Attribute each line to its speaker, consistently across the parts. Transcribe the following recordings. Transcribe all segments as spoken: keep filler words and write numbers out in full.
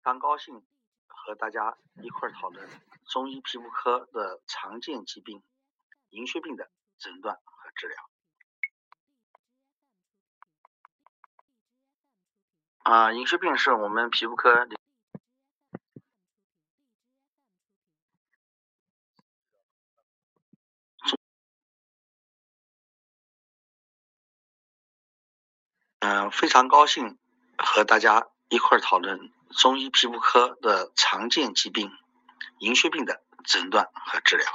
Speaker 1: 常高兴和大家一块儿讨论中医皮肤科的常见疾病银屑病的诊断和治疗。啊，银屑病是我们皮肤科里嗯、呃，非常高兴和大家一块儿讨论中医皮肤科的常见疾病银屑病的诊断和治疗。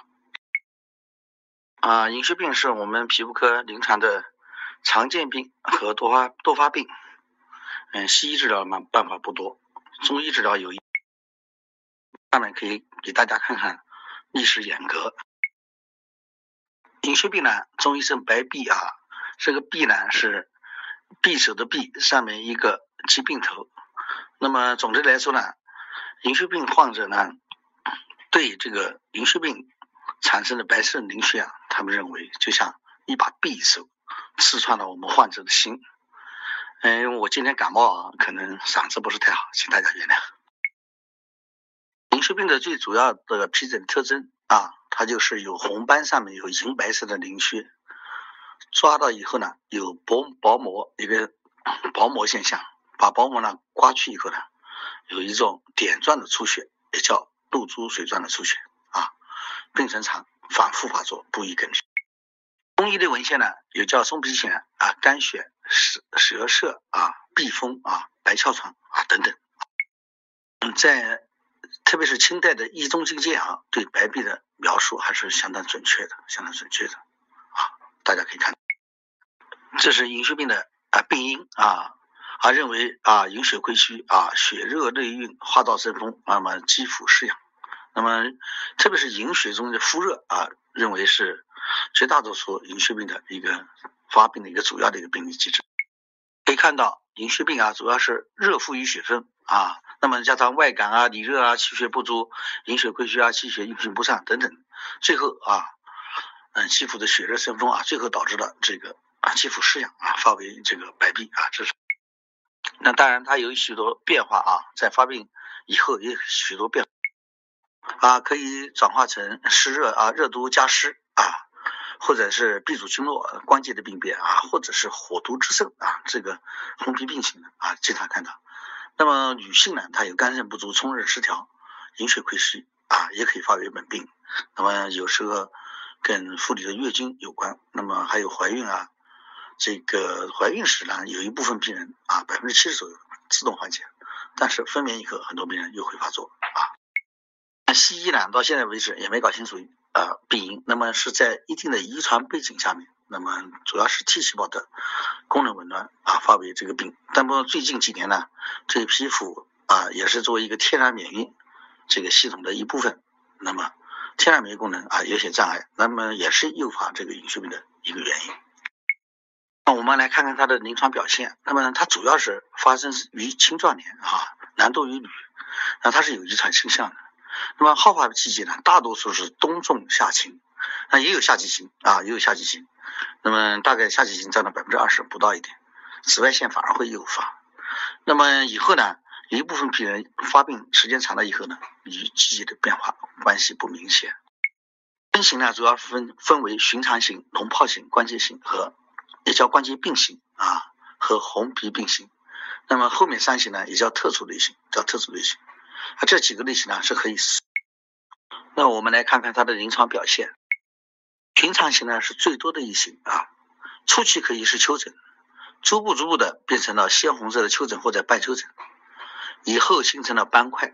Speaker 1: 啊，银屑病是我们皮肤科临床的常见病和多发多发病。嗯，西医治疗嘛办法不多，中医治疗有一。下面可以给大家看看历史沿革。银屑病呢，中医称白闭啊，这个闭呢是匕首的匕，上面一个疾病头。那么总的来说呢，银屑病患者呢，对这个银屑病产生的白色凝血啊，他们认为就像一把匕首刺穿了我们患者的心。嗯，我今天感冒啊，可能嗓子不是太好，请大家原谅。银屑病的最主要的皮疹特征啊，它就是有红斑，上面有银白色的凝血，抓到以后呢，有薄薄膜一个薄膜现象，把薄膜呢刮去以后呢，有一种点状的出血，也叫露珠水状的出血啊，病程长，反复发作，不宜根治。中医的文献呢，有叫松皮癣啊、肝血、舌舌涩啊、痹风啊、白哮喘啊等等。嗯，在特别是清代的《医中经鉴》啊，对白闭的描述还是相当准确的，相当准确的啊，大家可以看，这是银屑病的啊病因啊，啊认为啊饮水亏虚啊，血热内蕴，化道生风，那么肌肤湿痒，那么特别是饮水中的肤热啊，认为是绝大多数银屑病的一个发病的一个主要的一个病理机制。可以看到银屑病啊，主要是热附于血分啊，那么加上外感啊、里热啊、气血不足、饮水亏虚啊、气血运行不畅等等，最后啊，嗯，肌肤的血热生风啊，最后导致了这个啊肌肤湿痒啊，发为这个白闭啊，这是。那当然它有许多变化啊，在发病以后也有许多变化啊，可以转化成湿热啊、热毒加湿啊，或者是闭阻经络关节的病变啊，或者是火毒之盛啊，这个红皮病型的啊，经常看到。那么女性呢，她有肝肾不足、冲热失调、饮水亏虚啊，也可以发为本病。那么有时候跟妇女的月经有关，那么还有怀孕啊，这个怀孕时呢，有一部分病人啊，百分之七十左右自动缓解，但是分娩以后，很多病人又会发作啊。西医呢，到现在为止也没搞清楚呃病因，那么是在一定的遗传背景下面，那么主要是 T 细胞的功能紊乱啊发为这个病。但不过最近几年呢，这个皮肤啊也是作为一个天然免疫这个系统的一部分，那么天然免疫功能啊有些障碍，那么也是诱发这个银屑病的一个原因。那我们来看看它的临床表现，那么它主要是发生于青壮年啊，男多于女，那它是有遗传倾向的。那么好发的季节呢，大多数是冬仲夏晴，那也有夏季晴啊，也有夏季晴。那么大概夏季晴占到百分之二十不到一点，紫外线反而会诱发。那么以后呢，有一部分病人发病时间长了以后呢，与季节的变化关系不明显。分型呢，主要分分为寻常型、脓疱型、关节型和也叫关节病型啊，和红皮病型。那么后面三型呢，也叫特殊类型，叫特殊类型。啊，这几个类型呢是可以。那我们来看看它的临床表现。寻常型呢是最多的一型啊，初期可以是丘疹，逐步逐步的变成了鲜红色的丘疹或者半丘疹，以后形成了斑块。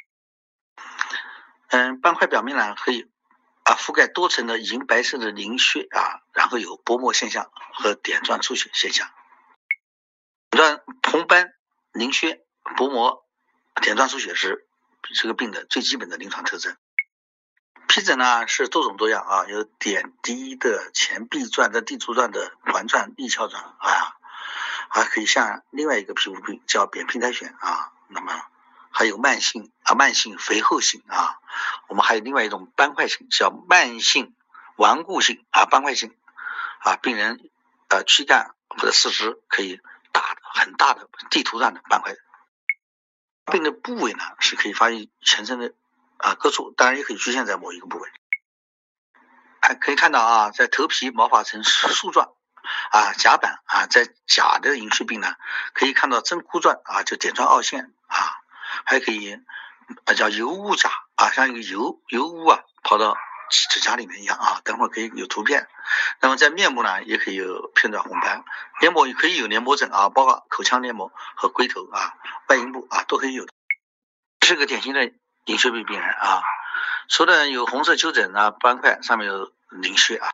Speaker 1: 嗯，斑块表面呢可以啊覆盖多层的银白色的凝血啊，然后有薄膜现象和点状出血现象。点红斑、凝血、薄膜、点状出血是这个病的最基本的临床特征。皮疹呢是多种多样啊，有点滴的、前壁状的、地图状的、环状、立鞘状啊，还可以像另外一个皮肤病叫扁平苔癣啊，那么还有慢性啊慢性肥厚型啊，我们还有另外一种斑块型叫慢性顽固性啊斑块型啊，病人呃躯干或者四肢可以大的很大的地图状的斑块。 病的部位呢是可以发于全身的啊各处，当然也可以局限在某一个部位。还可以看到啊，在头皮毛发呈树状啊，甲板啊，在甲的银屑病呢，可以看到针箍状啊，就点状凹陷啊，还可以啊叫油污甲啊，像一个油油污啊跑到指甲里面一样啊，等会儿可以有图片。那么在面部呢，也可以有片状红斑，黏膜也可以有黏膜疹啊，包括口腔黏膜和龟头啊、外阴部啊都可以有的。是个典型的银屑病病人啊，手的有红色丘疹啊、斑块，上面有鳞屑啊。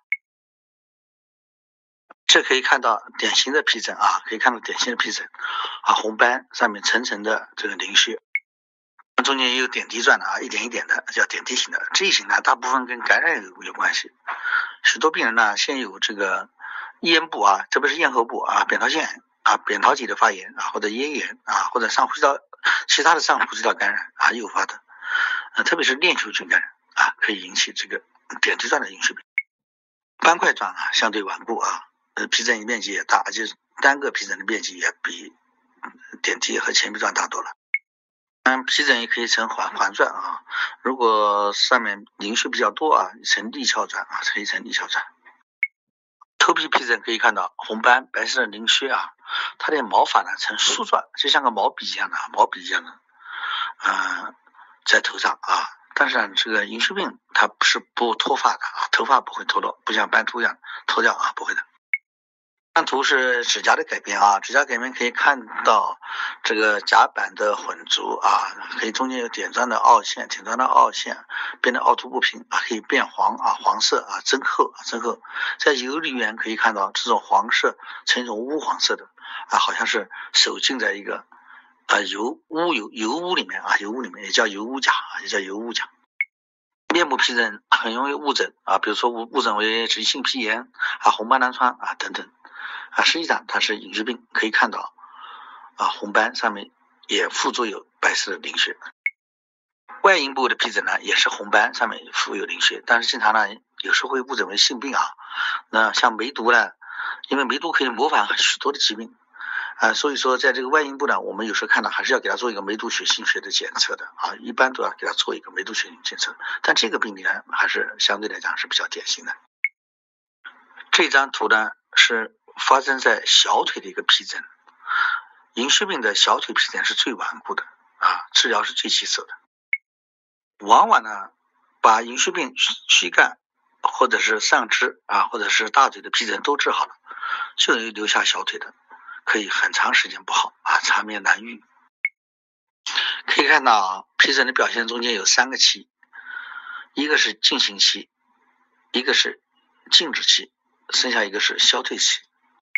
Speaker 1: 这可以看到典型的皮疹啊，可以看到典型的皮疹啊，红斑上面层层的这个鳞屑，中间也有点滴状的啊，一点一点的叫点滴型的。这一型呢，大部分跟感染有有关系。许多病人呢，先有这个咽部啊，特别是咽喉部啊，扁桃腺啊、扁桃体的发炎啊，或者咽炎啊，或者上呼吸道其他的上呼吸道感染啊诱发的，呃，特别是链球菌感染啊，可以引起这个点滴状的银屑病。斑块状啊，相对顽固啊。呃，皮疹面积也大，就是单个皮疹的面积也比点滴和前皮状大多了。嗯，皮疹也可以呈环环状啊，如果上面鳞屑比较多啊，呈立鞘状啊，可以呈立鞘状。头皮皮疹可以看到红斑、白色的鳞屑啊，它的毛发呢呈树状，就像个毛笔一样的毛笔一样的，嗯、呃，在头上啊。但是呢，这个银屑病它不是不脱发的啊，头发不会脱落，不像斑秃一样脱掉啊，不会的。这张图是指甲的改变啊，指甲改变可以看到这个甲板的混浊啊，可以中间有点状的凹陷，点状的凹陷变得凹凸不平啊，可以变黄啊，黄色啊，增厚啊，增厚。在油里面可以看到这种黄色呈一种乌黄色的啊，好像是手浸在一个啊油污油油污里面啊，油污里面也叫油污甲，也叫油污甲。面部皮疹很容易误诊啊，比如说误误诊为脂溢性皮炎啊、红斑狼疮啊等等。啊，实际上它是银屑病，可以看到啊，红斑上面也附着有白色的鳞屑。外阴部的皮疹呢，也是红斑上面附有鳞屑，但是经常呢，有时候会误诊为性病啊。那像梅毒呢，因为梅毒可以模仿许多的疾病啊，所以说在这个外阴部呢，我们有时候看到还是要给他做一个梅毒血清学的检测的啊，一般都要给他做一个梅毒血清检测。但这个病例呢，还是相对来讲是比较典型的。这张图呢是发生在小腿的一个皮疹，银屑病的小腿皮疹是最顽固的啊，治疗是最棘手的。往往呢，把银屑病躯干或者是上肢啊，或者是大腿的皮疹都治好了，就留下小腿的，可以很长时间不好啊，长眠难愈。可以看到啊，皮疹的表现中间有三个期，一个是进行期，一个是静止期，剩下一个是消退期。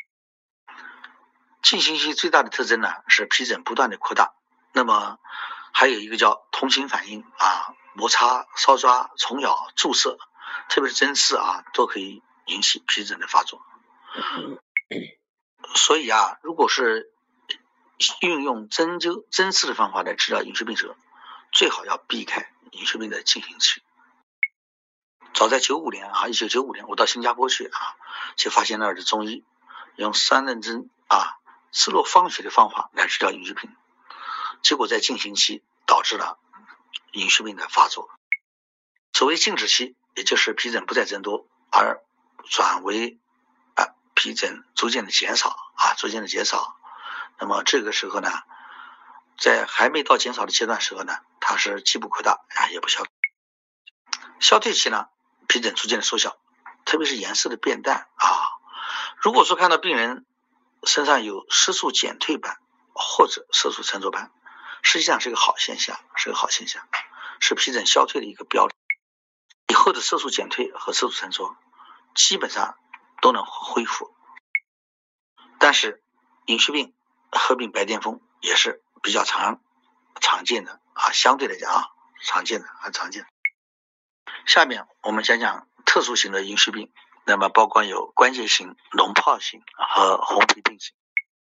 Speaker 1: 进行期最大的特征呢是皮疹不断的扩大，那么还有一个叫同型反应啊，摩擦、搔抓、虫咬、注射，特别是针刺啊，都可以引起皮疹的发作。所以啊，如果是运用针灸、针刺的方法来治疗银屑病者，最好要避开银屑病的进行期。早在九五年啊，一九九五年我到新加坡去啊，就发现那儿的中医用三棱针啊、刺络放血的方法来治疗银屑病，结果在进行期导致了银屑病的发作。所谓静止期，也就是皮疹不再增多，而转为啊皮疹逐渐的减少啊，逐渐的减少。那么这个时候呢，在还没到减少的阶段时候呢，它是既不扩大啊，也不消退。消退期呢，皮疹逐渐的缩小，特别是颜色的变淡啊。如果说看到病人身上有色素减退斑或者色素沉着斑，实际上是个好现象，是个好现象，是皮疹消退的一个标志。以后的色素减退和色素沉着基本上都能恢复。但是银屑病合并白癜风也是比较常常见的啊，相对来讲啊，常见的很常见的。下面我们讲讲特殊型的银屑病，那么包括有关节型、脓疱型和红皮病型。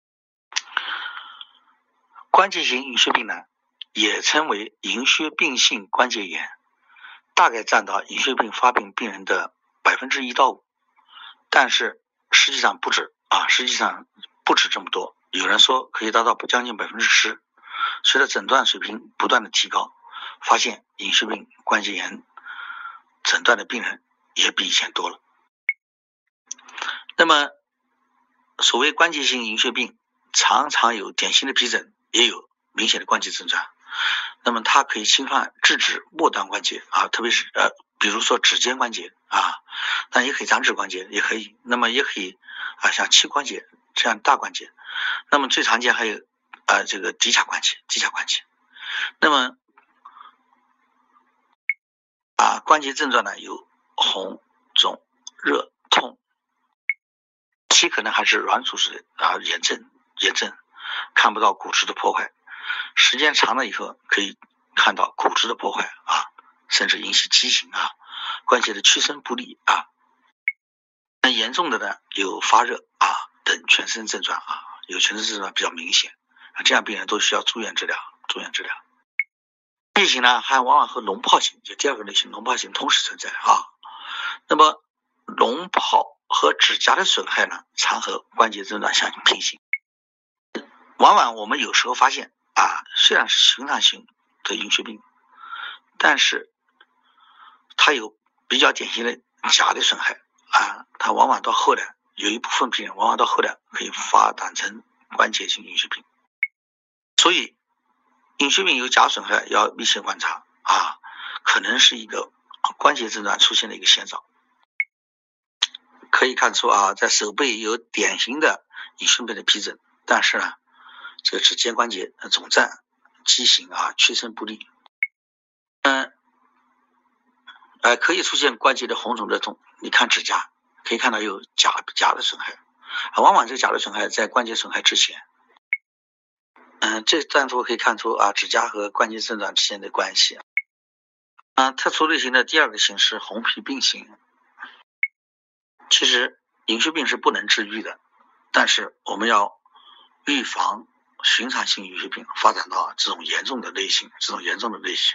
Speaker 1: 关节型银屑病呢，也称为银屑病性关节炎，大概占到银屑病发病病人的百分之一到五，但是实际上不止啊，实际上不止这么多，有人说可以达到将近百分之十。 随着诊断水平不断的提高，发现银屑病、关节炎诊断的病人也比以前多了。那么所谓关节性银屑病常常有典型的皮疹，也有明显的关节症状。那么它可以侵犯质指末端关节啊，特别是呃，比如说指尖关节啊，但也可以掌指关节，也可以。那么也可以啊，像膝关节这样大关节。那么最常见还有呃这个骶髂关节，骶髂关节。那么啊关节症状呢有红、肿、热、痛，其可能还是软组织啊炎症，炎症看不到骨质的破坏。时间长了以后可以看到骨质的破坏啊，甚至引起畸形啊，关节的屈伸不利啊。那严重的呢有发热啊等全身症状啊，有全身症状比较明显啊，这样病人都需要住院治疗，住院治疗。类型呢还往往和脓疱型，就第二个类型脓疱型同时存在啊。那么脓疱和指甲的损害呢，常和关节症状相平行。往往我们有时候发现啊，虽然是循环性的银屑病，但是它有比较典型的甲的损害啊，它往往到后来有一部分病人往往到后来可以发展成关节性银屑病。所以银屑病有甲损害要密切观察啊，可能是一个关节症状出现的一个先兆。可以看出啊，在手背有典型的银屑病的皮疹，但是呢这个指尖关节肿胀、畸形啊，屈伸不利。嗯，呃，可以出现关节的红肿热痛。你看指甲，可以看到有甲甲的损害，啊，往往这个甲的损害在关节损害之前。嗯，这张图可以看出啊，指甲和关节症状之间的关系。嗯，特殊类型的第二个型是红皮病型。其实银屑病是不能治愈的，但是我们要预防寻常性银屑病发展到这种严重的类型，这种严重的类型。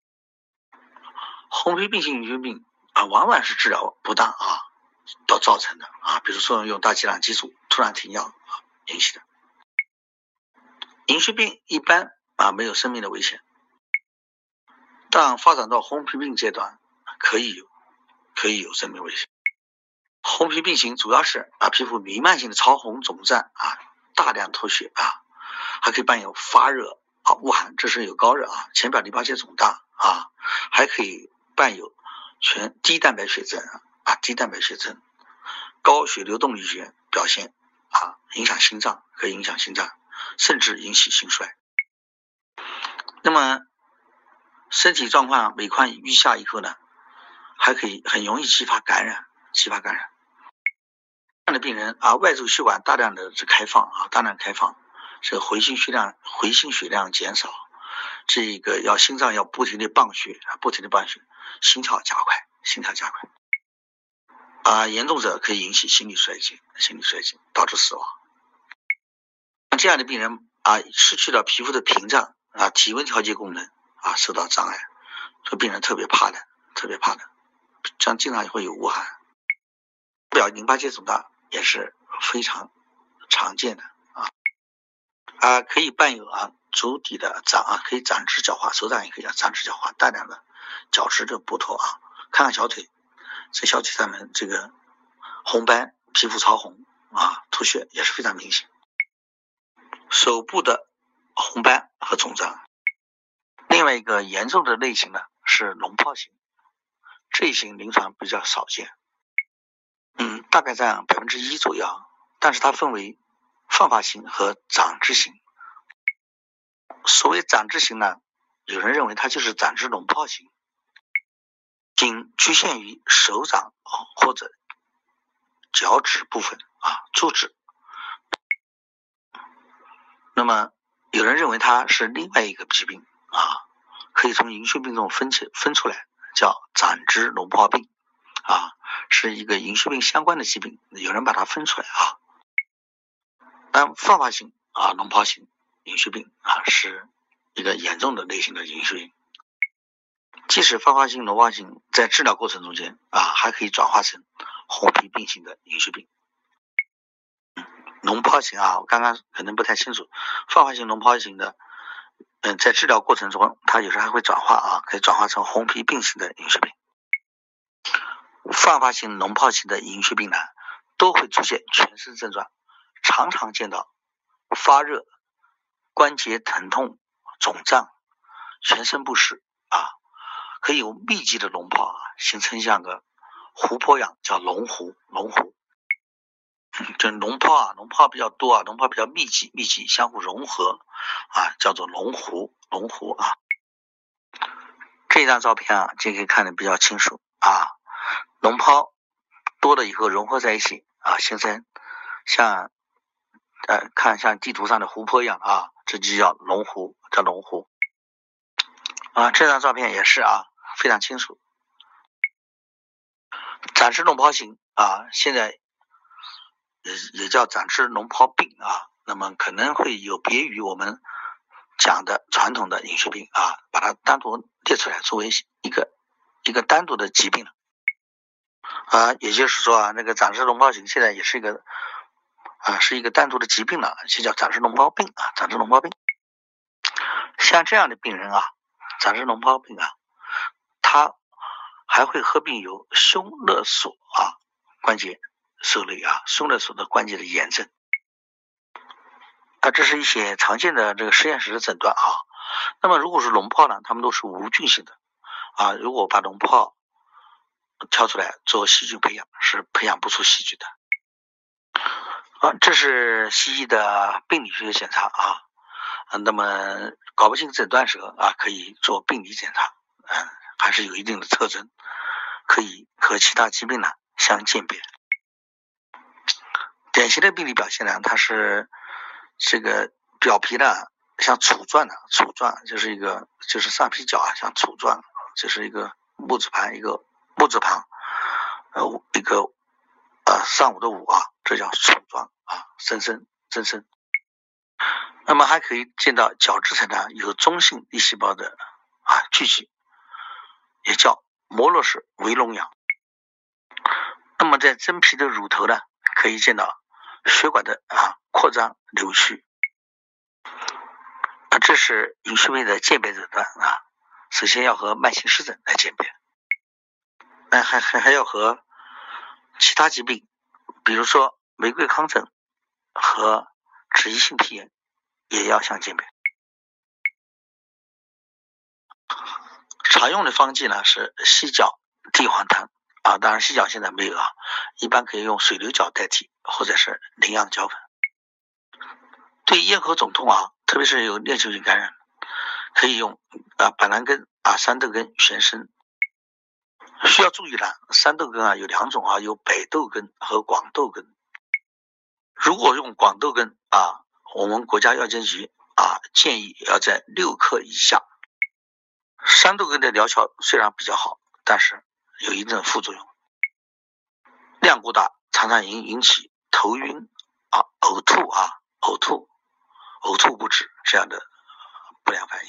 Speaker 1: 红皮病型银屑病啊，往往是治疗不当啊到造成的啊，比如说用大剂量激素突然停药啊引起的。银屑病一般啊没有生命的危险，但发展到红皮病阶段可以有可以有生命危险。红皮病型主要是啊皮肤弥漫性的潮红肿胀啊，大量脱血啊，还可以伴有发热啊、恶寒，这是有高热啊，浅表淋巴结肿大啊，还可以伴有全低蛋白血症啊，低蛋白血症，高血流动力学表现啊，影响心脏，可以影响心脏，甚至引起心衰。那么身体状况每况愈下以后呢，还可以很容易激发感染，激发感染。这样的病人啊，外周血管大量的开放啊，大量开放，这个回心血量回心血量减少，这个要心脏要不停的泵血，不停的泵血，心跳加快，心跳加快。啊，严重者可以引起心力衰竭，心力衰竭导致死亡。这样的病人啊，失去了皮肤的屏障啊，体温调节功能啊受到障碍，这病人特别怕的，特别怕的，这样经常会有恶寒，表淋巴结肿大也是非常常见的啊啊，可以伴有啊足底的长啊，可以长指角化，手掌也可以长指角化，大量的角质的剥脱啊，看看小腿，这小腿上面这个红斑，皮肤潮红啊，吐血也是非常明显。手部的红斑和肿胀。另外一个严重的类型呢是脓疱型，这一型临床比较少见，嗯，大概占百分之一左右，但是它分为放发型和长质型。所谓长质型呢，有人认为它就是长质脓疱型，仅局限于手掌或者脚趾部分啊，足趾。那么有人认为它是另外一个疾病啊，可以从银屑病中分起分出来，叫长质脓疱病啊，是一个银屑病相关的疾病，有人把它分出来啊。但放发型啊脓疱型银屑病啊是一个严重的类型的银屑病。即使放发性脓疱型在治疗过程中间啊，还可以转化成红皮病型的银屑病。脓疱型啊，我刚刚可能不太清楚，放发性脓疱型的嗯，在治疗过程中，它有时候还会转化啊，可以转化成红皮病型的银屑病。泛发性脓疱型的银屑病呢，都会出现全身症状，常常见到发热、关节疼痛、肿胀、全身不适啊，可以有密集的脓疱啊，形成像个湖泊样，叫龙湖，龙湖。这脓疱啊，脓疱比较多啊，脓疱比较密集，密集相互融合啊，叫做龙湖，龙湖啊。这张照片啊，就可以看得比较清楚啊，脓疱多了以后融合在一起啊，形成像呃看像地图上的湖泊一样啊，这就叫龙湖，叫龙湖啊。这张照片也是啊，非常清楚。展翅脓疱型啊，现在也也叫展翅脓疱病啊，那么可能会有别于我们讲的传统的银屑病啊，把它单独列出来作为一个一个单独的疾病了啊，也就是说啊，那个展翅脓疱型现在也是一个啊是一个单独的疾病了，就叫展翅脓疱病啊，展翅脓疱病。像这样的病人啊，展翅脓疱病啊，他还会合并有胸勒索啊关节受累啊，胸勒索的关节的炎症啊，这是一些常见的这个实验室的诊断啊。那么如果是脓疱呢，它们都是无菌性的啊，如果把脓疱挑出来做细菌培养，是培养不出细菌的啊。这是西医的病理学检查啊，那么搞不清诊断时啊，可以做病理检查，嗯，还是有一定的特征，可以和其他疾病呢相鉴别。典型的病理表现呢，它是这个表皮呢像杵状的，杵状就是一个就是上皮角啊像杵状，就是一个木字旁一个木字旁呃一个呃上午的午啊，这叫杵状啊，深深深深。那么还可以见到角质层呢有中性粒细胞的啊聚集，也叫摩洛氏围脓样。那么在真皮的乳头呢，可以见到血管的啊扩张扭曲啊，这是银屑病的鉴别诊断啊。首先要和慢性湿疹来鉴别，那还还还要和其他疾病，比如说玫瑰糠疹和脂溢性皮炎也要相鉴别。常用的方剂呢是犀角地黄汤啊，当然犀角现在没有啊，一般可以用水牛角代替，或者是羚羊角粉。对咽喉肿痛啊，特别是有链球菌感染，可以用啊板蓝根啊、山豆根、玄参。需要注意了，山豆根啊有两种啊，有北豆根和广豆根。如果用广豆根啊，我们国家药监局啊建议要在六克以下。山豆根的疗效虽然比较好，但是有一定的副作用，量过大，常常引引起头晕啊、呕吐啊、呕吐、呕吐不止这样的不良反应。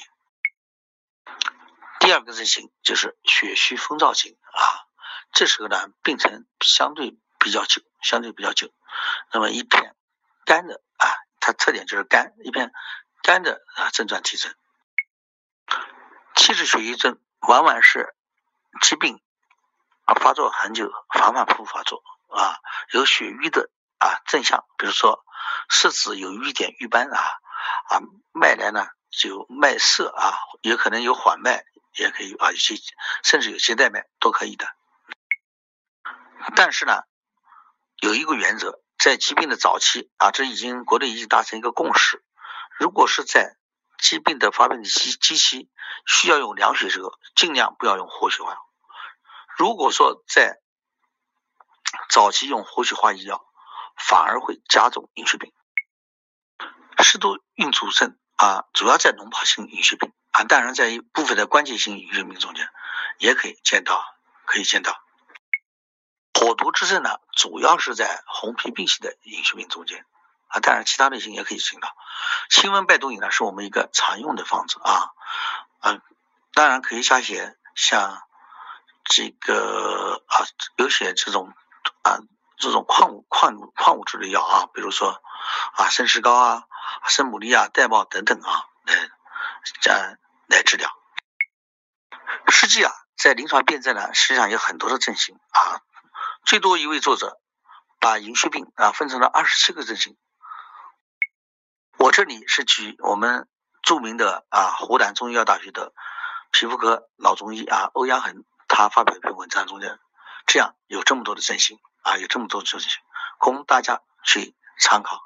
Speaker 1: 第二个症型就是血虚风燥型啊，这时候呢病程相对比较久，相对比较久。那么一片干的啊，它特点就是干，一片干的啊症状体征。器质血瘀症往往是疾病啊发作很久，反反复复发作啊，有血瘀的啊症象，比如说色子有瘀点、瘀斑啊啊，脉来呢就脉涩啊，也可能有缓脉，也可以啊，有些甚至有些带脉都可以的。但是呢，有一个原则，在疾病的早期啊，这已经国内已经达成一个共识，如果是在疾病的发病的期期期需要用凉血时，尽量不要用活血化药。如果说在早期用活血化医药，反而会加重银屑病。湿毒运阻症啊，主要在脓疱性银屑病啊，当然在一部分的关节性银屑病中间也可以见到，可以见到。火毒之症呢，主要是在红皮病型的银屑病中间啊，当然其他类型也可以见到。清瘟败毒饮呢，是我们一个常用的方子啊，嗯，当然可以加些像这个啊，有些这种啊这种矿物矿物矿物质的药啊，比如说啊生石膏啊、生牡蛎啊、玳瑁等等啊，来呃来治疗。实际啊，在临床辩证呢，实际上有很多的症型啊，最多一位作者把银屑病啊分成了二十七个症型。我这里是举我们著名的啊湖南中医药大学的皮肤科老中医啊欧阳恒他发表一篇文章中间，这样有这么多的症型啊，有这么多的症型，供大家去参考。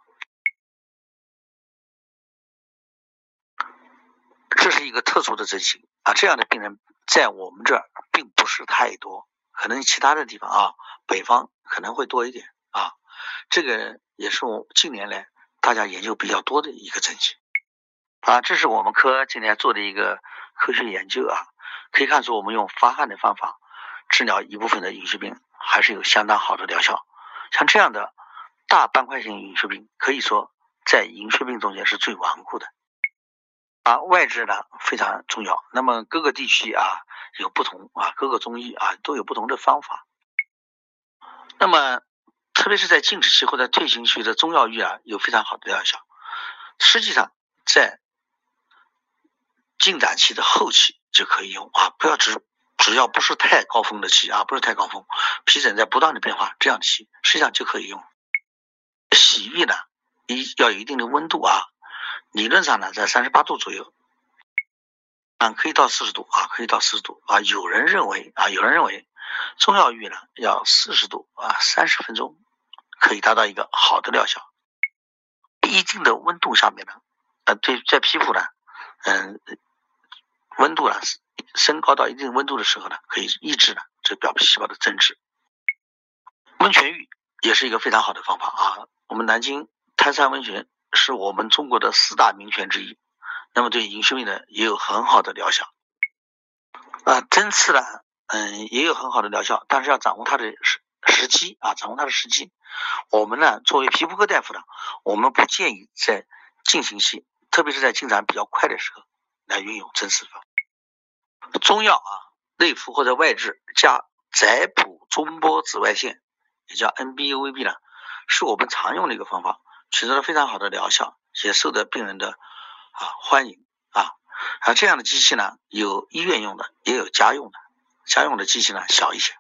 Speaker 1: 这是一个特殊的症型啊，这样的病人在我们这儿并不是太多，可能其他的地方啊，北方可能会多一点啊。这个也是我近年来大家研究比较多的一个症型啊。这是我们科今年做的一个科学研究啊，可以看出我们用发汗的方法治疗一部分的银屑病，还是有相当好的疗效。像这样的大斑块性银屑病，可以说在银屑病中间是最顽固的。啊，外治呢非常重要。那么各个地区啊有不同啊，各个中医啊都有不同的方法。那么特别是在静止期或者退行期的中药浴啊，有非常好的疗效。实际上在进展期的后期就可以用啊，不要只只要不是太高峰的期啊，不是太高峰，皮疹在不断的变化这样的期，实际上就可以用。洗浴呢，一要有一定的温度啊。理论上呢，在三十八度左右，啊，可以到四十度啊，可以到四十度啊。有人认为啊，有人认为中药浴呢要四十度啊，三十分钟可以达到一个好的疗效。一定的温度下面呢，呃，对，在皮肤呢，嗯，温度呢升高到一定温度的时候呢，可以抑制呢这表皮细胞的增殖。温泉浴也是一个非常好的方法啊。我们南京泰山温泉是我们中国的四大名泉之一，那么对银屑病呢也有很好的疗效。啊，针刺呢，嗯，也有很好的疗效，但是要掌握它的时时机啊，掌握它的时机。我们呢，作为皮肤科大夫呢，我们不建议在进行期，特别是在进展比较快的时候来运用针刺法。中药啊，内服或者外治加载普中波紫外线，也叫 N B U V B 呢，是我们常用的一个方法，取得了非常好的疗效，也受到病人的啊欢迎啊。啊，这样的机器呢，有医院用的，也有家用的。家用的机器呢小一些。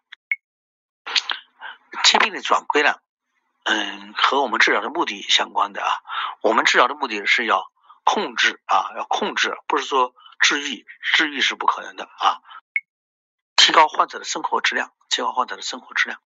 Speaker 1: 疾病的转归呢，嗯，和我们治疗的目的相关的啊。我们治疗的目的是要控制啊，要控制，不是说治愈，治愈是不可能的啊。提高患者的生活质量，提高患者的生活质量，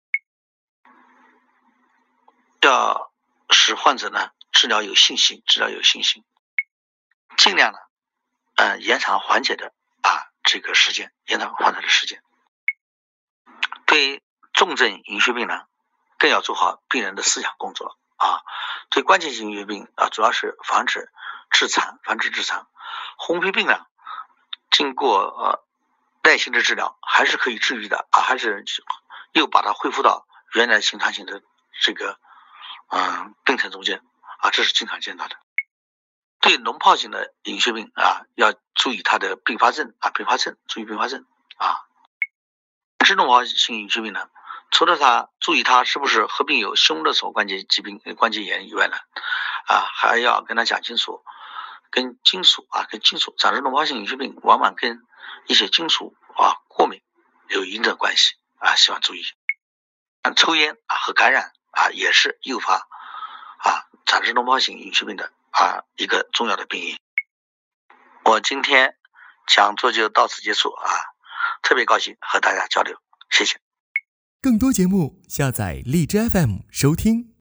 Speaker 1: 要使患者呢治疗有信心，治疗有信心，尽量呢，呃，延长缓解的啊这个时间，延长患者的时间。对重症银屑病呢，更要做好病人的思想工作啊。对关节性银屑病啊，主要是防止致残，防止致残。红皮病呢，经过呃耐心的治疗，还是可以治愈的啊，还是又把它恢复到原来形成型的这个嗯、呃、病程中间啊，这是经常见到的。对脓疱型的银屑病啊，要注意它的并发症啊，并发症，注意并发症啊。脂脓疱性银屑病呢，除了它注意它是不是合并有胸的手关节疾病、关节炎以外呢，啊，还要跟他讲清楚，跟金属啊，跟金属，长脂脓疱性银屑病往往跟一些金属啊过敏有一定的关系啊，希望注意。抽烟啊和感染啊也是诱发啊长脂脓疱性银屑病的啊一个重要的病因。我今天讲座就到此结束啊，特别高兴和大家交流，谢谢。
Speaker 2: 更多节目下载荔枝 F M 收听。